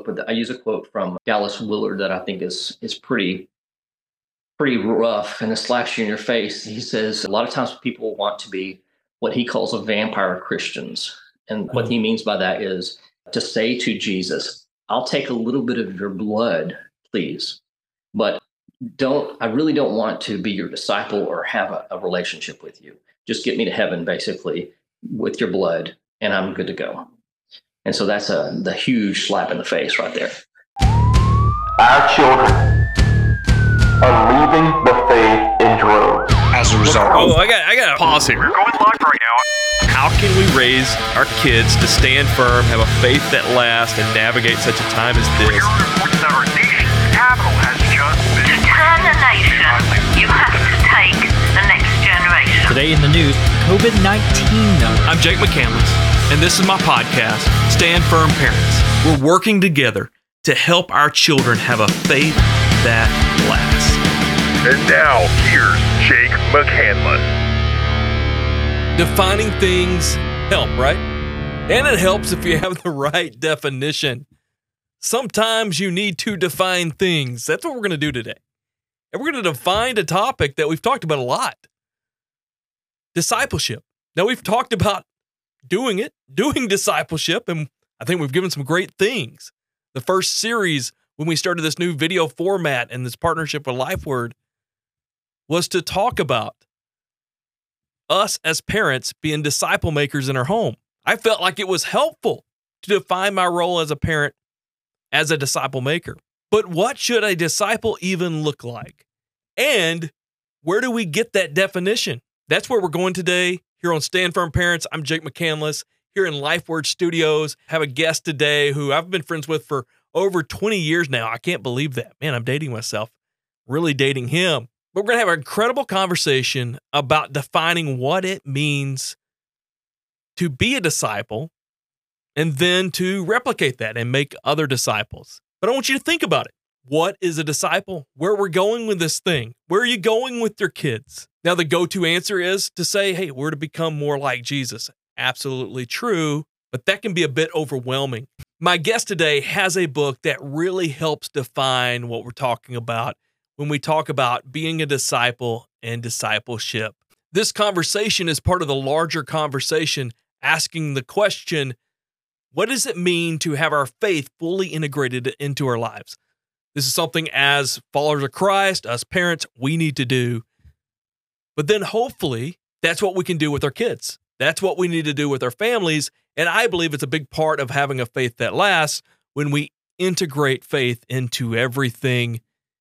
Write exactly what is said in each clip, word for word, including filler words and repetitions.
but I use a quote from Dallas Willard that I think is is pretty pretty rough, and it slaps you in your face. He says a lot of times people want to be what he calls a vampire Christians. And what he means by that is to say to Jesus, I'll take a little bit of your blood, please, but don't, I really don't want to be your disciple or have a, a relationship with you. Just get me to heaven, basically, with your blood, and I'm good to go. And so that's a the huge slap in the face right there. Our children are leaving the faith in droves. As a result. Oh, I got I got to pause here. We're going live right now. How can we raise our kids to stand firm, have a faith that lasts, and navigate such a time as this? We're hearing reports that our nation's capital has just been... To turn the nation, you have to take the next generation. Today in the news, COVID nineteen numbers. I'm Jake McCandless, and this is my podcast, Stand Firm Parents. We're working together to help our children have a faith that lasts. And now, here's Jake McCandless. Defining things help, right? And it helps if you have the right definition. Sometimes you need to define things. That's what we're going to do today. And we're going to define a topic that we've talked about a lot. Discipleship. Now, we've talked about doing it, doing discipleship, and I think we've given some great things. The first series, when we started this new video format and this partnership with LifeWord, was to talk about us as parents being disciple makers in our home. I felt like it was helpful to define my role as a parent as a disciple maker. But what should a disciple even look like? And where do we get that definition? That's where we're going today here on Stand Firm Parents. I'm Jake McCandless here in LifeWord Studios. I have a guest today who I've been friends with for over twenty years now. I can't believe that. Man, I'm dating myself, really dating him. But we're going to have an incredible conversation about defining what it means to be a disciple and then to replicate that and make other disciples. But I want you to think about it. What is a disciple? Where we're going with this thing? Where are you going with your kids? Now, the go-to answer is to say, hey, we're to become more like Jesus. Absolutely true, but that can be a bit overwhelming. My guest today has a book that really helps define what we're talking about when we talk about being a disciple and discipleship. This conversation is part of the larger conversation asking the question, what does it mean to have our faith fully integrated into our lives? This is something as followers of Christ, us parents, we need to do. But then hopefully that's what we can do with our kids. That's what we need to do with our families. And I believe it's a big part of having a faith that lasts when we integrate faith into everything.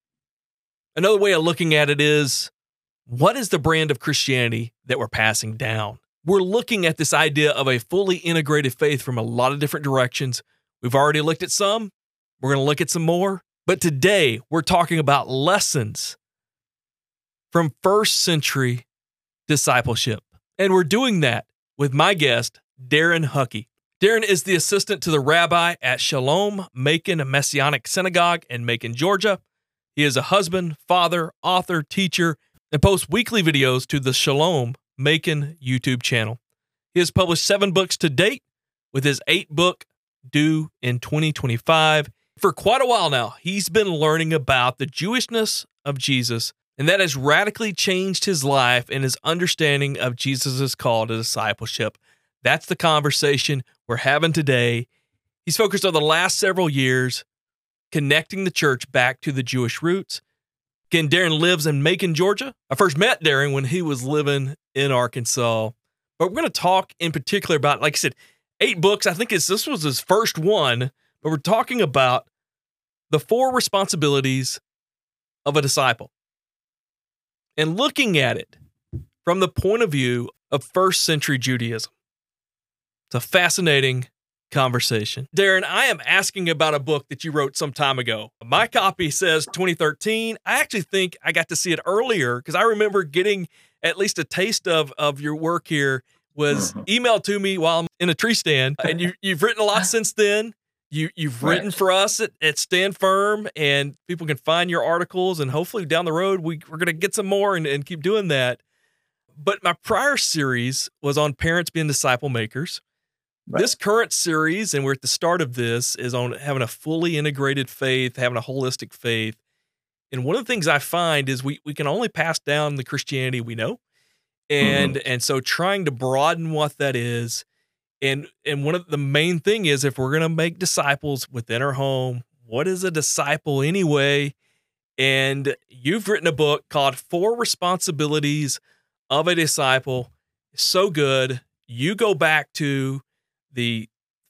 Another way of looking at it is, what is the brand of Christianity that we're passing down? We're looking at this idea of a fully integrated faith from a lot of different directions. We've already looked at some. We're going to look at some more. But today, we're talking about lessons from first century discipleship. And we're doing that with my guest, Darren Huckey. Darren is the assistant to the rabbi at Shalom Macon Messianic Synagogue in Macon, Georgia. He is a husband, father, author, teacher, and posts weekly videos to the Shalom Macon YouTube channel. He has published seven books to date, with his eighth book due in twenty twenty-five. For quite a while now, he's been learning about the Jewishness of Jesus, and that has radically changed his life and his understanding of Jesus' call to discipleship. That's the conversation we're having today. He's focused on the last several years connecting the church back to the Jewish roots. Again, Darren lives in Macon, Georgia. I first met Darren when he was living in Arkansas. But we're going to talk in particular about, like I said, eight books. I think it's, this was his first one, but we're talking about the four responsibilities of a disciple and looking at it from the point of view of first century Judaism. It's a fascinating conversation. Darren, I am asking about a book that you wrote some time ago. My copy says twenty thirteen. I actually think I got to see it earlier because I remember getting at least a taste of, of your work here was emailed to me while I'm in a tree stand. And you, you've written a lot since then. You, you've Right. written for us at, at Stand Firm, and people can find your articles, and hopefully down the road we, we're going to get some more and, and keep doing that. But my prior series was on parents being disciple makers. Right. This current series, and we're at the start of this, is on having a fully integrated faith, having a holistic faith. And one of the things I find is we we can only pass down the Christianity we know. And Mm-hmm. and so trying to broaden what that is. And and one of the main thing is, if we're going to make disciples within our home, what is a disciple anyway? And you've written a book called Four Responsibilities of a Disciple. So good. You go back to the,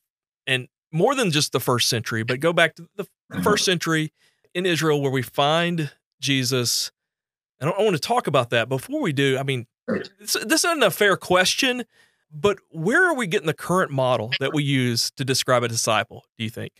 and more than just the first century, but go back to the first century in Israel where we find Jesus. I don't I want to talk about that. Before we do, I mean, this, this isn't a fair question, but where are we getting the current model that we use to describe a disciple, do you think?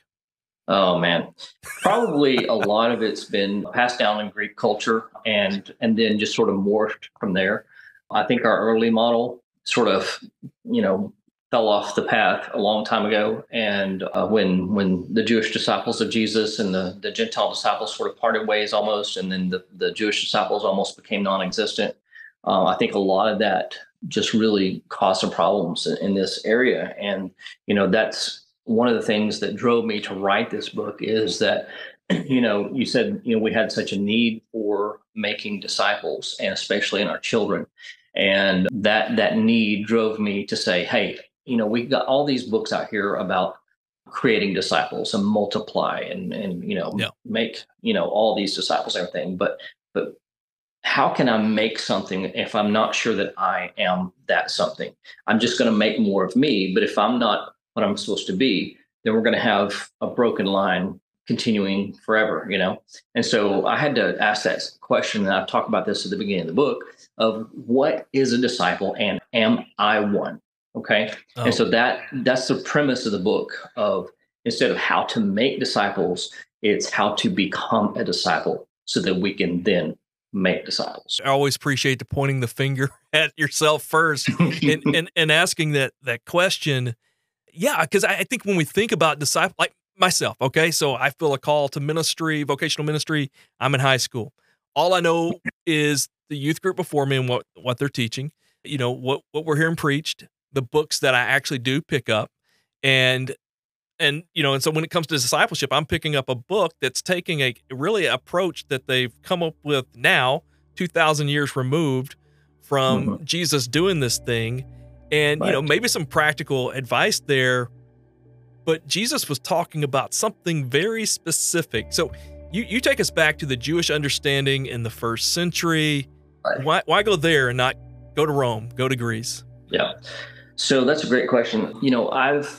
Oh man, probably a lot of it's been passed down in Greek culture, and and then just sort of morphed from there. I think our early model sort of, you know, fell off the path a long time ago, and uh, when when the Jewish disciples of Jesus and the the Gentile disciples sort of parted ways almost, and then the the Jewish disciples almost became non-existent. Uh, I think a lot of that just really caused some problems in, in this area, and you know that's one of the things that drove me to write this book is that, you know, you said, you know, we had such a need for making disciples, and especially in our children. And that that need drove me to say, hey, you know, we've got all these books out here about creating disciples and multiply and, and you know, Yeah. make, you know, all these disciples and everything. But, but how can I make something if I'm not sure that I am that something? I'm just going to make more of me. But if I'm not what I'm supposed to be, then we're going to have a broken line continuing forever, you know? And so I had to ask that question, and I've talked about this at the beginning of the book, of what is a disciple and am I one? Okay. Oh. And so that that's the premise of the book, of instead of how to make disciples, it's how to become a disciple so that we can then make disciples. I always appreciate the pointing the finger at yourself first and, and, and asking that, that question. Yeah, because I, I think when we think about disciple, like myself, okay, so I feel a call to ministry, vocational ministry. I'm in high school. All I know is the youth group before me and what, what they're teaching, you know, what, what we're hearing preached, the books that I actually do pick up. And, and, you know, and so when it comes to discipleship, I'm picking up a book that's taking a really approach that they've come up with now, two thousand years removed from Mhm. Jesus doing this thing. And, you know, Right. maybe some practical advice there, but Jesus was talking about something very specific. So you, you take us back to the Jewish understanding in the first century. Right. Why, why go there and not go to Rome, go to Greece? Yeah. So that's a great question. You know, I've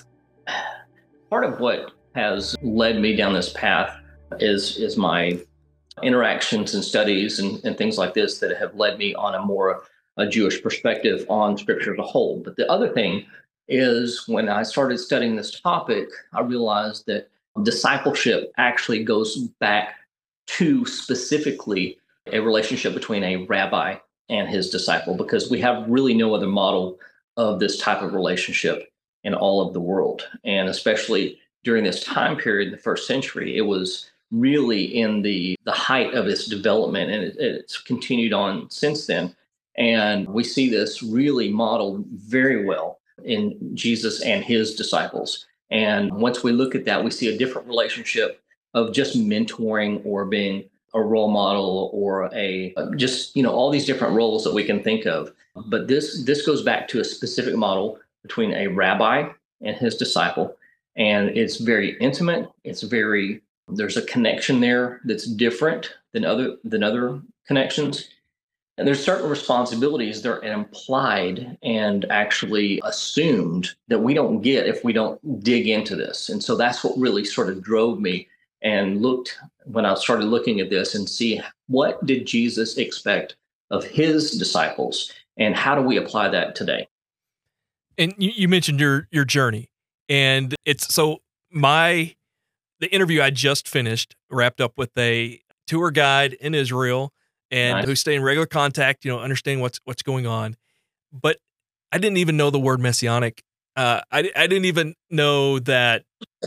part of what has led me down this path is is my interactions and studies and, and things like this that have led me on a more a Jewish perspective on Scripture as a whole. But the other thing is, when I started studying this topic, I realized that discipleship actually goes back to specifically a relationship between a rabbi and his disciple, because we have really no other model of this type of relationship in all of the world. And especially during this time period in the first century, it was really in the, the height of its development, and it, it's continued on since then. And we see this really modeled very well in Jesus and his disciples. And once we look at that, we see a different relationship of just mentoring or being a role model or a just, you know, all these different roles that we can think of. But this this goes back to a specific model between a rabbi and his disciple. And it's very intimate. It's very, there's a connection there that's different than other than other connections. And there's certain responsibilities that are implied and actually assumed that we don't get if we don't dig into this. And so that's what really sort of drove me and looked when I started looking at this and see, what did Jesus expect of his disciples and how do we apply that today? And you, you mentioned your your journey, and it's so my the interview I just finished wrapped up with a tour guide in Israel, and Nice. who stay in regular contact, you know, understanding what's what's going on. But I didn't even know the word messianic. Uh, I I didn't even know that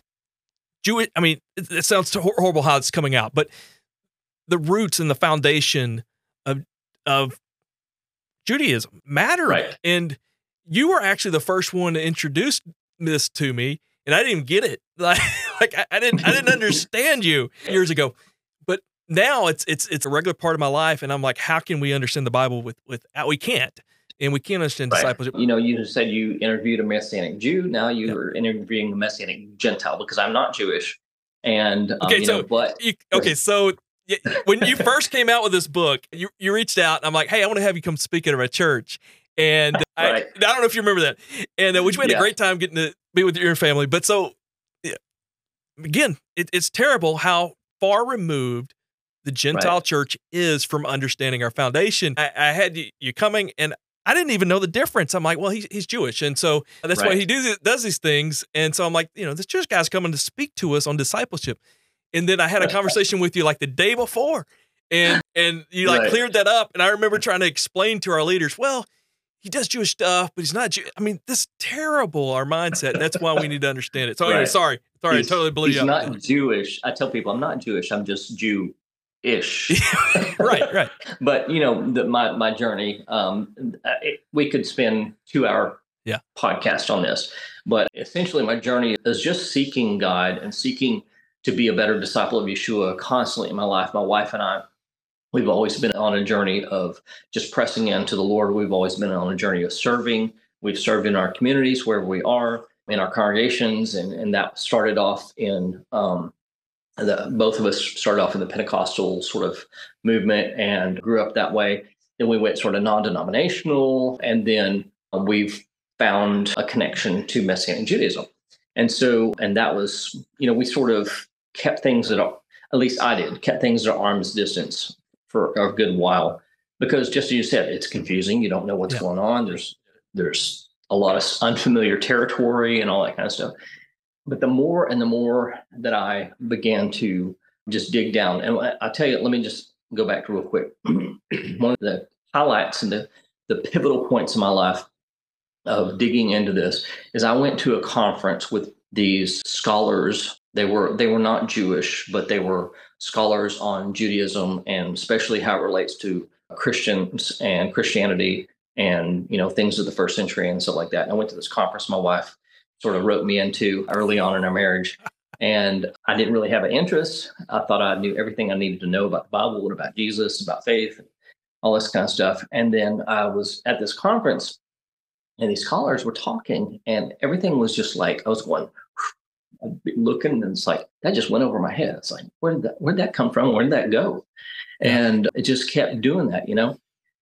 Jewish. I mean, it, it sounds hor- horrible how it's coming out, but the roots and the foundation of of Judaism mattered, Right. and you were actually the first one to introduce this to me, and I didn't even get it. Like, like I, I didn't, I didn't understand you years ago. But now it's it's it's a regular part of my life, and I'm like, how can we understand the Bible with without? We can't, and we can't understand Right. discipleship. You know, you said you interviewed a Messianic Jew. Now you Yeah. are interviewing a Messianic Gentile because I'm not Jewish. And um, Okay, you so know, but you, okay, so y- when you first came out with this book, you you reached out, and I'm like, hey, I want to have you come speak at our church, and I, Right. I don't know if you remember that, and uh, which we had Yeah. a great time getting to be with your family. But so yeah, again, it, it's terrible how far removed the Gentile Right. church is from understanding our foundation. I, I had you, you coming, and I didn't even know the difference. I'm like, well, he's he's Jewish, and so that's why Right. he do, does these things. And so I'm like, you know, this Jewish guy's coming to speak to us on discipleship. And then I had a conversation with you like the day before, and and you like Right. cleared that up. And I remember trying to explain to our leaders, well, he does Jewish stuff, but he's not Jew. I mean, this is terrible, our mindset. And that's why we need to understand it. So anyway, Right. sorry, sorry, He's- I totally blew he's you up. not Jewish. I tell people I'm not Jewish. I'm just Jew-ish. right, right. But you know, the, my my journey. Um, it, we could spend two hour Yeah. podcast on this, but essentially, my journey is just seeking God and seeking to be a better disciple of Yeshua constantly in my life. My wife and I, we've always been on a journey of just pressing into the Lord. We've always been on a journey of serving. We've served in our communities wherever we are, in our congregations, and and that started off in. Um, The, both of us started off in the Pentecostal sort of movement and grew up that way. Then we went sort of non-denominational, and then we've found a connection to Messianic Judaism. And so, and that was, you know, we sort of kept things at, at least I did, kept things at arm's distance for a good while, because just as you said, it's confusing. You don't know what's Yeah. going on. There's, there's a lot of unfamiliar territory and all that kind of stuff. But the more and the more that I began to just dig down, and I- I'll tell you, let me just go back to real quick. One of the highlights and the, the pivotal points in my life of digging into this is I went to a conference with these scholars. They were they were not Jewish, but they were scholars on Judaism and especially how it relates to Christians and Christianity and, you know, things of the first century and stuff like that. And I went to this conference. My wife sort of wrote me into early on in our marriage. And I didn't really have an interest. I thought I knew everything I needed to know about the Bible and about Jesus, about faith, all this kind of stuff. And then I was at this conference and these scholars were talking and everything was just like, I was going, looking, and it's like, that just went over my head. It's like, where did that, where did that come from? Where did that go? And it just kept doing that, you know?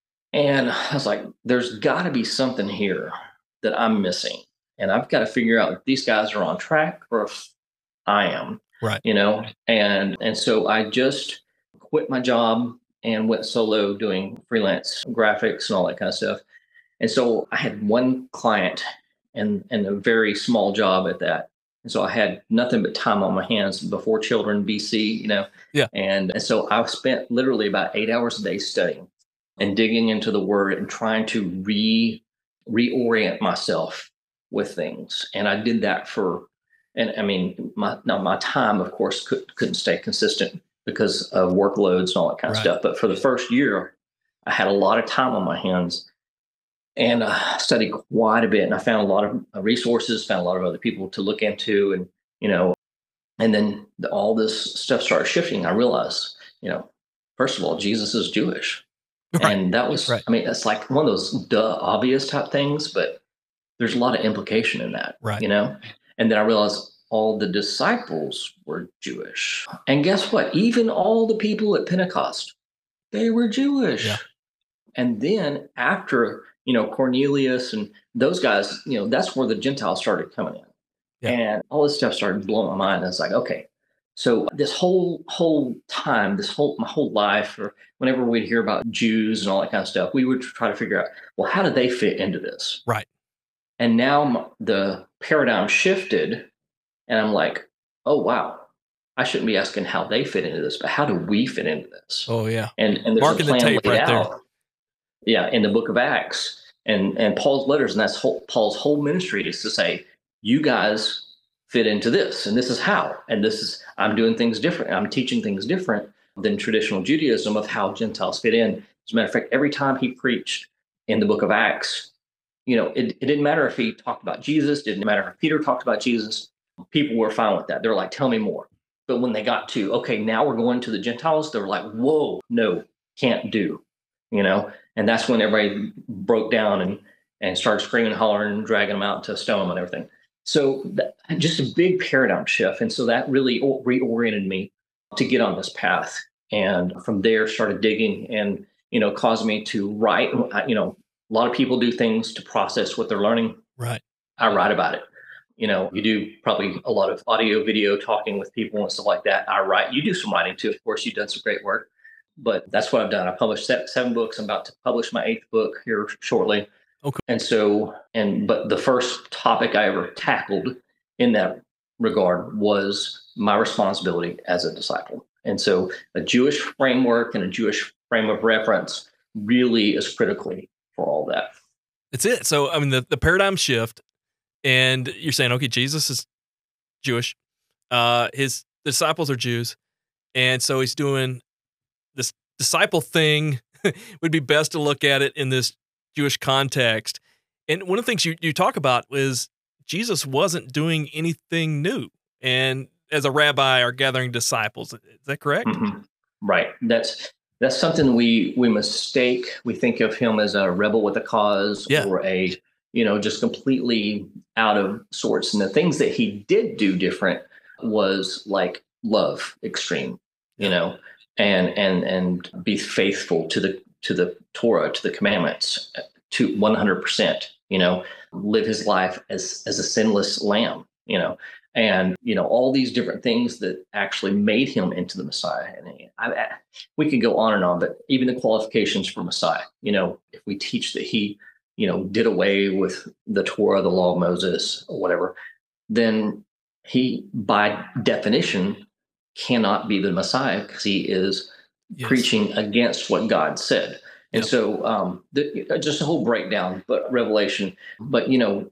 And I was like, there's got to be something here that I'm missing. And I've got to figure out if these guys are on track or if I am, Right. you know? And, and so I just quit my job and went solo doing freelance graphics and all that kind of stuff. And so I had one client and, and a very small job at that. And so I had nothing but time on my hands before children, B C, you know? Yeah. And, and so I spent literally about eight hours a day studying and digging into the word and trying to re reorient myself with things. And I did that for, and I mean, my, now my time, of course, could, couldn't stay consistent because of workloads and all that kind of Right. stuff. But for the first year, I had a lot of time on my hands and I studied quite a bit. And I found a lot of resources, found a lot of other people to look into, and, you know, and then the, all this stuff started shifting. I realized, you know, first of all, Jesus is Jewish. Right. And that was, Right. I mean, that's like one of those duh obvious type things, but there's a lot of implication in that, Right. you know? And then I realized all the disciples were Jewish. And guess what? Even all the people at Pentecost, they were Jewish. Yeah. And then after, you know, Cornelius and those guys, you know, that's where the Gentiles started coming in. Yeah. And all this stuff started blowing my mind. I was like, okay, so this whole whole time, this whole my whole life, or whenever we'd hear about Jews and all that kind of stuff, we would try to figure out, well, how do they fit into this? Right. And now m- the paradigm shifted, and I'm like, oh wow, I shouldn't be asking how they fit into this, but how do we fit into this? Oh yeah. And and there's Marking a the plan tape laid right there. out. Yeah, in the book of Acts and and Paul's letters, and that's whole, Paul's whole ministry is to say, you guys fit into this, and this is how, and this is I'm doing things different. I'm teaching things different than traditional Judaism of how Gentiles fit in. As a matter of fact, every time he preached in the book of Acts, you know, it, it didn't matter if he talked about Jesus, didn't matter if Peter talked about Jesus. People were fine with that. They're like, tell me more. But when they got to, okay, now we're going to the Gentiles, they were like, whoa, no, can't do, you know? And that's when everybody broke down and, and started screaming, hollering, and dragging them out to stone them and everything. So that, just a big paradigm shift. And so that really reoriented me to get on this path. And from there, started digging and, you know, caused me to write. You know, a lot of people do things to process what they're learning. Right. I write about it. You know, you do probably a lot of audio, video, talking with people and stuff like that. I write. You do some writing too. Of course, you've done some great work. But that's what I've done. I published seven books. I'm about to publish my eighth book here shortly. Okay. And so, and but the first topic I ever tackled in that regard was my responsibility as a disciple. And so a Jewish framework and a Jewish frame of reference really is critical for all that. That's it. So, I mean, the, the paradigm shift, and you're saying, okay, Jesus is Jewish. Uh, his disciples are Jews. And so he's doing this disciple thing. Would be best to look at it in this Jewish context. And one of the things you, you talk about is Jesus wasn't doing anything new. And as a rabbi are gathering disciples. Is that correct? Mm-hmm. Right. That's that's something we we mistake. We think of him as a rebel with a cause yeah. or a, you know, just completely out of sorts. And the things that he did do different was like love extreme, you know, and and and be faithful to the to the Torah, to the commandments, to one hundred percent, you know, live his life as as a sinless lamb, you know. And, you know, all these different things that actually made him into the Messiah. And I, I, we could go on and on, but even the qualifications for Messiah, you know, if we teach that he, you know, did away with the Torah, the law of Moses or whatever, then he, by definition, cannot be the Messiah because he is yes. preaching against what God said. And yep. so um, the, just a whole breakdown, but Revelation, but, you know,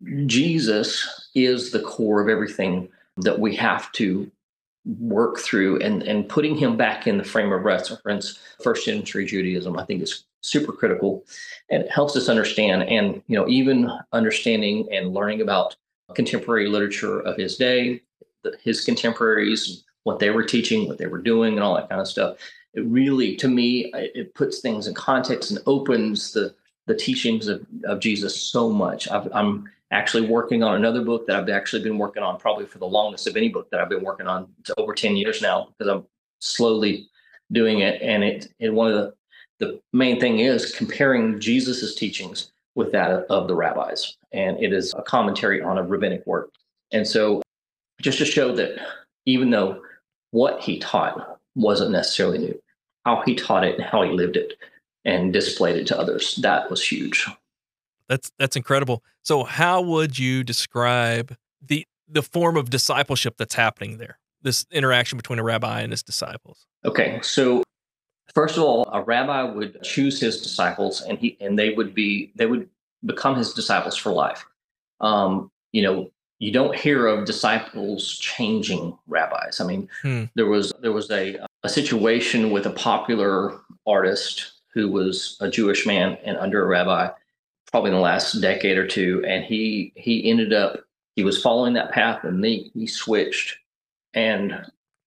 Jesus is the core of everything that we have to work through, and, and putting him back in the frame of reference, first century Judaism, I think is super critical, and it helps us understand, and, you know, even understanding and learning about contemporary literature of his day, his contemporaries, what they were teaching, what they were doing, and all that kind of stuff. It really, to me, it puts things in context and opens the the teachings of, of Jesus so much. I've, I'm actually working on another book that I've actually been working on probably for the longest of any book that I've been working on. It's over ten years now because I'm slowly doing it. And it, and one of the, the main thing is comparing Jesus's teachings with that of, of the rabbis. And it is a commentary on a rabbinic work. And so just to show that even though what he taught wasn't necessarily new, how he taught it and how he lived it and displayed it to others, that was huge. That's that's incredible. So how would you describe the the form of discipleship that's happening there, this interaction between a rabbi and his disciples? Okay, so first of all, a rabbi would choose his disciples, and he and they would be they would become his disciples for life. Um, you know, you don't hear of disciples changing rabbis. I mean, hmm. there was there was a a situation with a popular artist who was a Jewish man and under a rabbi, probably in the last decade or two. And he he ended up, he was following that path, and he, he switched, and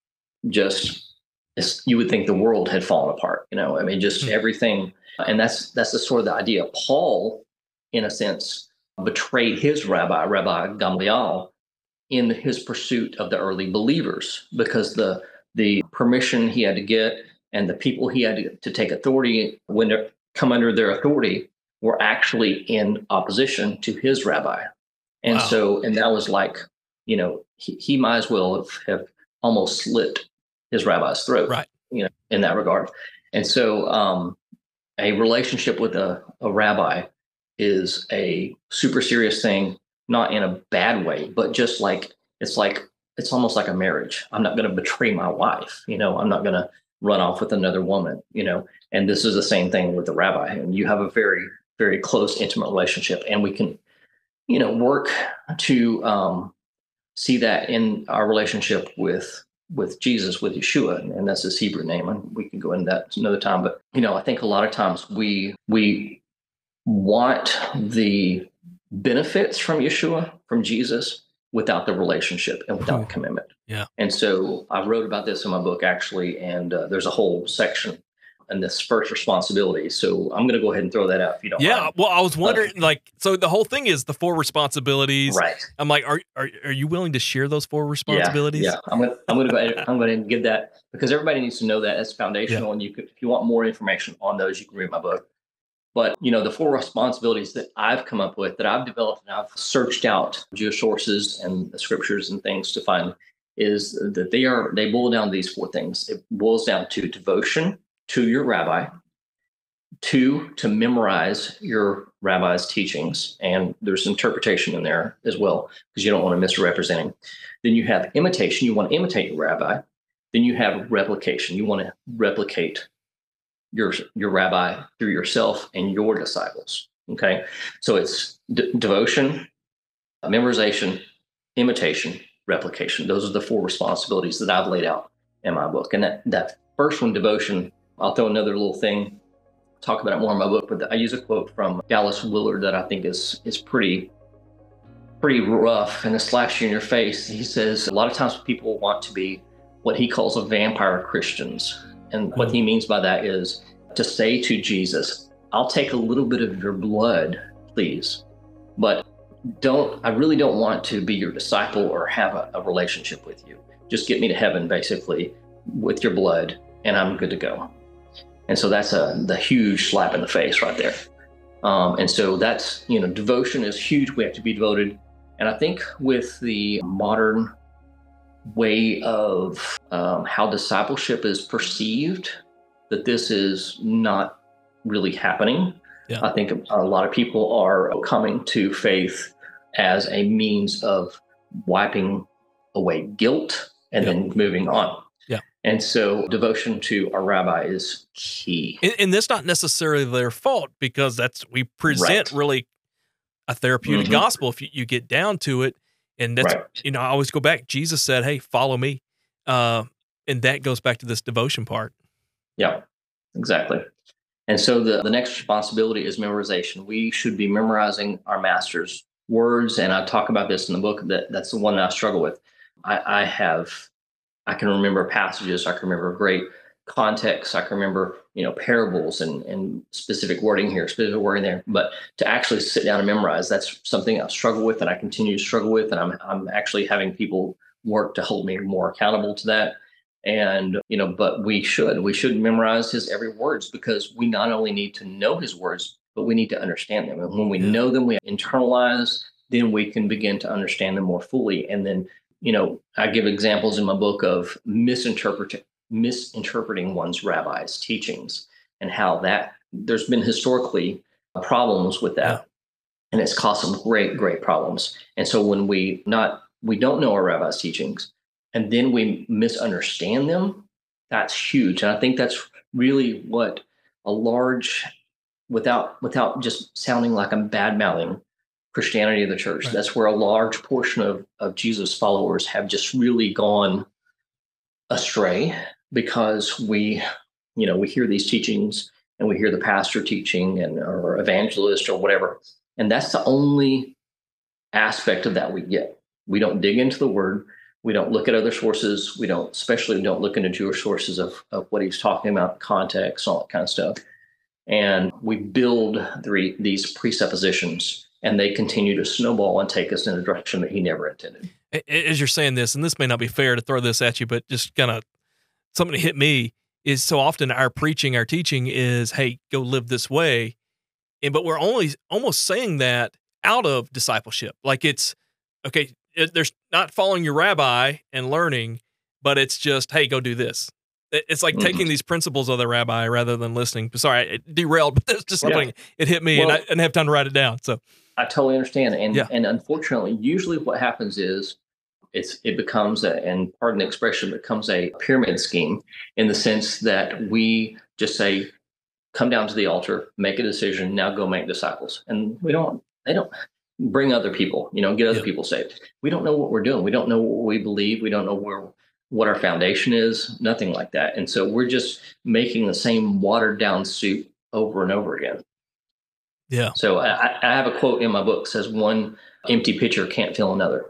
just, you would think the world had fallen apart. You know, I mean, just everything. And that's that's the sort of the idea. Paul, in a sense, betrayed his rabbi, Rabbi Gamliel, in his pursuit of the early believers, because the the permission he had to get and the people he had to, to take authority when they come under their authority were actually in opposition to his rabbi. And wow. so, and that was like, you know, he, he might as well have, have almost slit his rabbi's throat, right? You know, in that regard. And so um, a relationship with a, a rabbi is a super serious thing, not in a bad way, but just like, it's like, it's almost like a marriage. I'm not going to betray my wife. You know, I'm not going to run off with another woman, you know, and this is the same thing with the rabbi. And you have a very, very close, intimate relationship. And we can, you know, work to um, see that in our relationship with with Jesus, with Yeshua, and that's his Hebrew name. And we can go into that another time. But, you know, I think a lot of times we we want the benefits from Yeshua, from Jesus, without the relationship and without the commitment. Yeah. And so I wrote about this in my book, actually, and uh, there's a whole section in this first responsibility. So I'm going to go ahead and throw that out if you don't Yeah. mind. Well, I was wondering, Uh, like, so the whole thing is the four responsibilities. Right. I'm like, are are are you willing to share those four responsibilities? Yeah, yeah. I'm gonna I'm gonna go ahead, I'm going to give that because everybody needs to know that it's foundational. And you could, if you want more information on those, you can read my book. But you know, the four responsibilities that I've come up with, that I've developed, and I've searched out Jewish sources and the scriptures and things to find, is that they are they boil down to these four things. It boils down to devotion to your rabbi. Two, to memorize your rabbi's teachings, and there's interpretation in there as well, because you don't want to misrepresent him. Then you have imitation. You want to imitate your rabbi. Then you have replication. You want to replicate your your rabbi through yourself and your disciples. Okay, so it's de- devotion, memorization, imitation, replication. Those are the four responsibilities that I've laid out in my book. And that that first one, devotion, I'll throw another little thing. Talk about it more in my book, but I use a quote from Dallas Willard that I think is is pretty pretty rough, and it slaps you in your face. He says a lot of times people want to be what he calls a vampire Christians, and what he means by that is to say to Jesus, "I'll take a little bit of your blood, please, but don't I really don't want to be your disciple or have a, a relationship with you. Just get me to heaven, basically, with your blood, and I'm good to go." And so that's a the huge slap in the face right there. Um, and so that's, you know, devotion is huge. We have to be devoted. And I think with the modern way of um, how discipleship is perceived, that this is not really happening. Yeah. I think a lot of people are coming to faith as a means of wiping away guilt and Yeah. then moving on. Yeah. And so devotion to our rabbi is key. And, and that's not necessarily their fault, because that's we present Right. really a therapeutic Mhm. gospel if you, you get down to it. And that's, Right. you know, I always go back. Jesus said, "Hey, follow me." Uh, and that goes back to this devotion part. Yeah, exactly. And so the, the next responsibility is memorization. We should be memorizing our master's words. And I talk about this in the book. That that's the one that I struggle with. I, I have, I can remember passages. I can remember great context. I can remember, you know, parables and, and specific wording here, specific wording there. But to actually sit down and memorize, that's something I struggle with, and I continue to struggle with. And I'm I'm actually having people work to hold me more accountable to that. And, you know, but we should, we should memorize his every words, because we not only need to know his words, but we need to understand them. And when we Yeah. know them, we internalize, then we can begin to understand them more fully. And then, you know, I give examples in my book of misinterpreting, misinterpreting one's rabbi's teachings, and how that there's been historically problems with that. Yeah. And it's caused some great, great problems. And so when we not, we don't know our rabbi's teachings, and then we misunderstand them, that's huge. And I think that's really what a large, without without just sounding like I'm bad-mouthing Christianity of the church, Right. that's where a large portion of, of Jesus' followers have just really gone astray, because we, you know, we hear these teachings and we hear the pastor teaching and or evangelist or whatever. And that's the only aspect of that we get. We don't dig into the word. We don't look at other sources. We don't, especially don't look into Jewish sources of, of what he's talking about, context, all that kind of stuff. And we build the, these presuppositions, and they continue to snowball and take us in a direction that he never intended. A- As you're saying this, and this may not be fair to throw this at you, but just kind of something that hit me is so often our preaching, our teaching is, "Hey, go live this way." And, but we're only almost saying that out of discipleship. Like it's, okay, it, there's not following your rabbi and learning, but it's just, "Hey, go do this." It- It's like Mhm. taking these principles of the rabbi rather than listening. Sorry, it derailed, but that's just Yeah. something, it hit me, Well- and I didn't have time to write it down. So I totally understand. And Yeah. and unfortunately, usually what happens is it's it becomes a, and pardon the expression, becomes a pyramid scheme, in the sense that we just say, come down to the altar, make a decision, now go make disciples. And we don't, they don't bring other people, you know, get other Yeah. people saved. We don't know what we're doing. We don't know what we believe. We don't know where what our foundation is, nothing like that. And so we're just making the same watered down soup over and over again. Yeah. So I, I have a quote in my book says, "One empty pitcher can't fill another."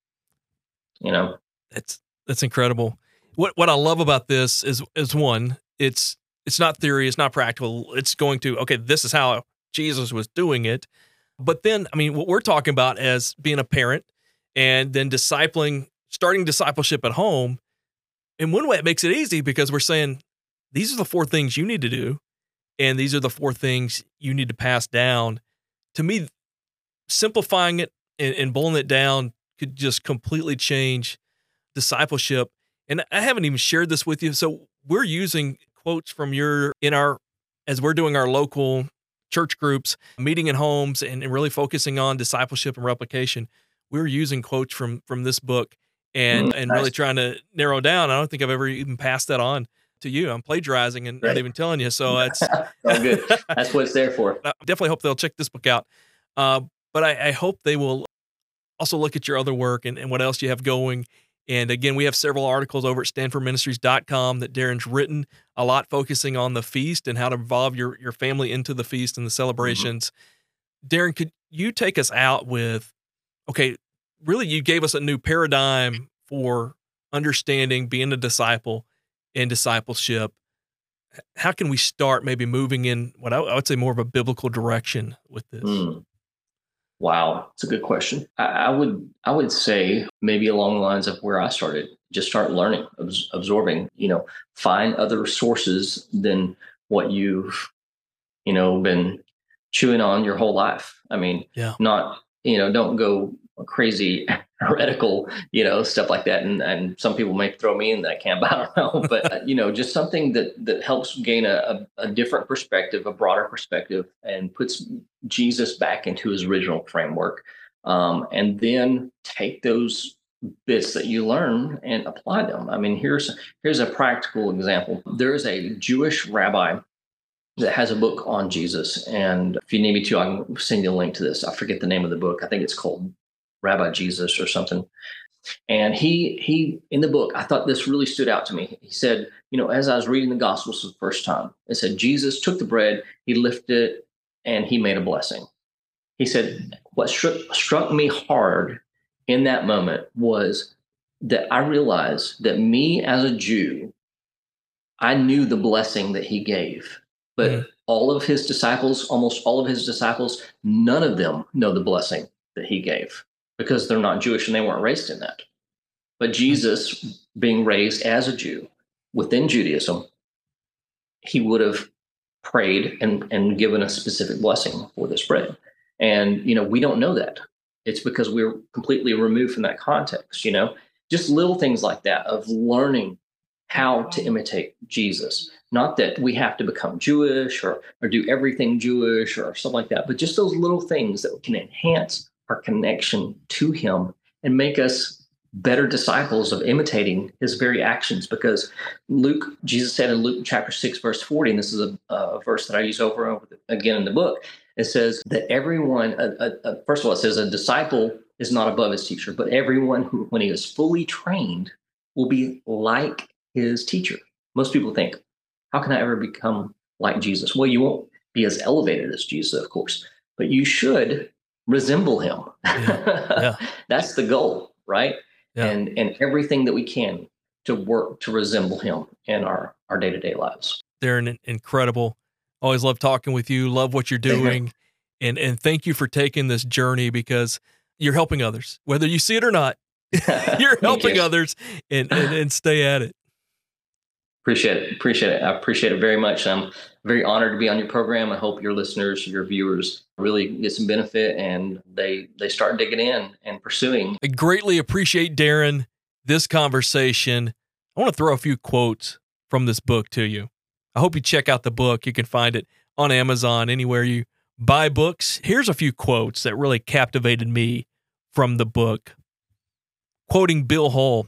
You know, That's that's incredible. What what I love about this is is one, it's it's not theory, it's not practical. It's going to, okay, this is how Jesus was doing it. But then, I mean, what we're talking about as being a parent and then discipling, starting discipleship at home. In one way, it makes it easy because we're saying these are the four things you need to do, and these are the four things you need to pass down. To me, simplifying it and, and boiling it down could just completely change discipleship. And I haven't even shared this with you. So we're using quotes from your, in our, as we're doing our local church groups, meeting in homes and, and really focusing on discipleship and replication. We're using quotes from, from this book and, Mm, and nice. really trying to narrow down. I don't think I've ever even passed that on to you. I'm plagiarizing and not Right. even telling you. So it's All good. That's what it's there for. I definitely hope they'll check this book out. Uh, but I, I hope they will also look at your other work and, and what else you have going. And again, we have several articles over at stanford ministries dot com that Darren's written, a lot focusing on the feast and how to involve your, your family into the feast and the celebrations. Mm-hmm. Darren, could you take us out with, okay, really you gave us a new paradigm for understanding being a disciple and discipleship. How can we start maybe moving in what I, I would say more of a biblical direction with this? Mm. Wow, it's a good question. I, I would I would say maybe along the lines of where I started. Just start learning, abs- absorbing. You know, find other sources than what you've you know been chewing on your whole life. I mean, Yeah. not you know, don't go crazy heretical, you know, stuff like that. And and some people may throw me in that camp. I don't know, but uh, you know, just something that that helps gain a, a, a different perspective, a broader perspective, and puts Jesus back into his original framework. Um, and then take those bits that you learn and apply them. I mean, here's here's a practical example. There's a Jewish rabbi that has a book on Jesus. And if you need me to, I can send you a link to this. I forget the name of the book. I think it's called Rabbi Jesus or something. And he, he in the book, I thought this really stood out to me. He said, you know, as I was reading the Gospels for the first time, it said, Jesus took the bread, he lifted it, and he made a blessing. He said, what struck, struck me hard in that moment was that I realized that me as a Jew, I knew the blessing that he gave. But mm. all of his disciples, almost all of his disciples, none of them know the blessing that he gave because they're not Jewish and they weren't raised in that. But Jesus, being raised as a Jew within Judaism, he would have prayed and, and given a specific blessing for this bread. And, you know, we don't know that. It's because we're completely removed from that context, you know, just little things like that of learning how to imitate Jesus. Not that we have to become Jewish or, or do everything Jewish or something like that, but just those little things that can enhance our connection to him and make us better disciples of imitating his very actions. Because Luke, Jesus said in Luke chapter six, verse forty, and this is a, a verse that I use over and over again in the book, it says that everyone, a, a, a, first of all, it says a disciple is not above his teacher, but everyone who, when he is fully trained, will be like his teacher. Most people think, how can I ever become like Jesus? Well, you won't be as elevated as Jesus, of course, but you should resemble him. Yeah. Yeah. That's the goal, right? Yeah. And and everything that we can to work to resemble him in our, our day-to-day lives. Darren, incredible. Always love talking with you. Love what you're doing. And and thank you for taking this journey because you're helping others, whether you see it or not. You're helping you. others and, and, and stay at it. Appreciate it. Appreciate it. I appreciate it very much. I'm very honored to be on your program. I hope your listeners, your viewers really get some benefit and they, they start digging in and pursuing. I greatly appreciate, Darren, this conversation. I want to throw a few quotes from this book to you. I hope you check out the book. You can find it on Amazon, anywhere you buy books. Here's a few quotes that really captivated me from the book. Quoting Bill Hull,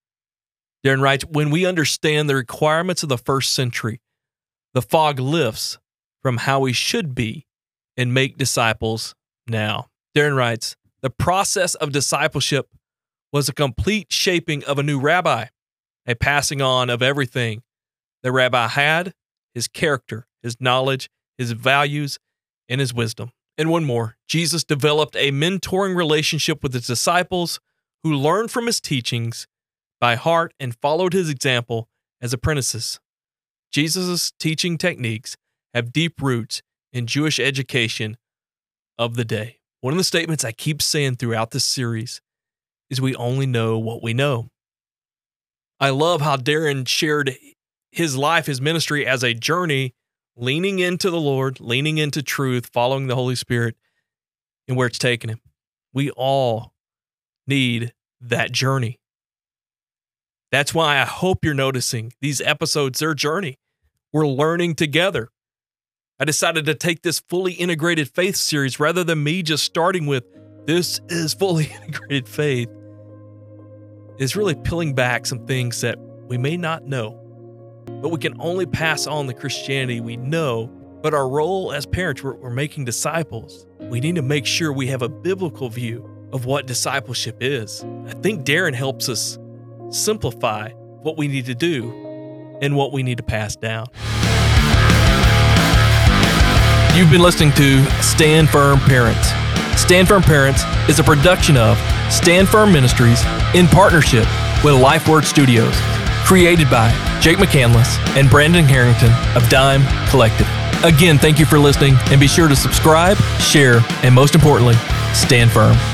Darren writes, when we understand the requirements of the first century, the fog lifts from how we should be and make disciples now. Darren writes, the process of discipleship was a complete shaping of a new rabbi, a passing on of everything the rabbi had, his character, his knowledge, his values, and his wisdom. And one more, Jesus developed a mentoring relationship with his disciples who learned from his teachings by heart and followed his example as apprentices. Jesus' teaching techniques have deep roots in Jewish education of the day. One of the statements I keep saying throughout this series is we only know what we know. I love how Darren shared his life, his ministry as a journey, leaning into the Lord, leaning into truth, following the Holy Spirit, and where it's taken him. We all need that journey. That's why I hope you're noticing these episodes, their journey. We're learning together. I decided to take this fully integrated faith series rather than me just starting with, this is fully integrated faith. It's really peeling back some things that we may not know. But we can only pass on the Christianity we know. But our role as parents, we're, we're making disciples. We need to make sure we have a biblical view of what discipleship is. I think Darren helps us simplify what we need to do and what we need to pass down. You've been listening to Stand Firm Parents. Stand Firm Parents is a production of Stand Firm Ministries in partnership with LifeWord Studios. Created by Jake McCandless and Brandon Harrington of Dime Collective. Again, thank you for listening, and be sure to subscribe, share, and most importantly, stand firm.